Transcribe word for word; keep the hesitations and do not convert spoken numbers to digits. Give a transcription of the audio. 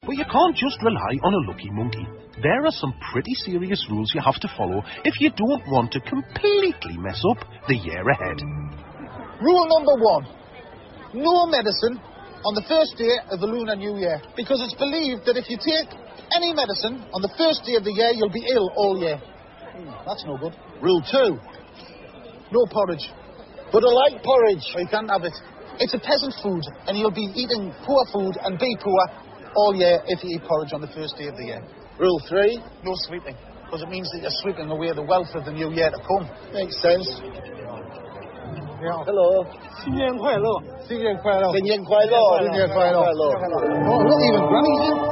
But you can't just rely on a lucky monkey. There are some pretty serious rules you have to follow if you don't want to completely mess up the year ahead. Rule number one. No medicine on the first day of the Lunar New Year. Because it's believed that if you take any medicine on the first day of the year, you'll be ill all year. That's no good. Rule two. No porridge. But I like porridge. Well, you can't have it. It's a peasant food, and you'll be eating poor food and be poor all year if you eat porridge on the first day of the year. Rule three. No sweeping, because it means that you're sweeping away the wealth of the new year to come. Makes sense. Yeah. Hello. 新年快乐，新年快乐， 新年快乐， 新年快乐， 新年快乐。 Oh, not even Granny.